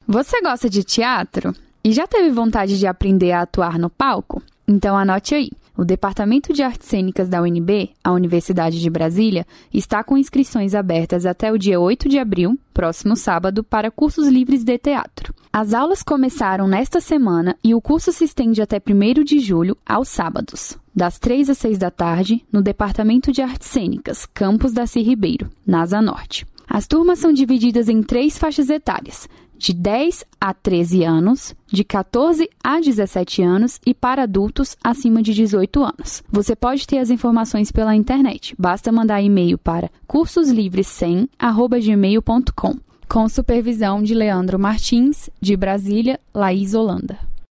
Você gosta de teatro? E já teve vontade de aprender a atuar no palco? Então anote aí. O Departamento de Artes Cênicas da UNB, a Universidade de Brasília, está com inscrições abertas até o dia 8 de abril, próximo sábado, para cursos livres de teatro. As aulas começaram nesta semana e o curso se estende até 1º de julho, aos sábados, das 3 às 6 da tarde, no Departamento de Artes Cênicas, campus Darcy Ribeiro, na Asa Norte. As turmas são divididas em 3 faixas etárias, de 10 a 13 anos, de 14 a 17 anos e para adultos acima de 18 anos. Você pode ter as informações pela internet. Basta mandar e-mail para cursoslivres100@gmail.com, com supervisão de Leandro Martins, de Brasília, Laís Holanda.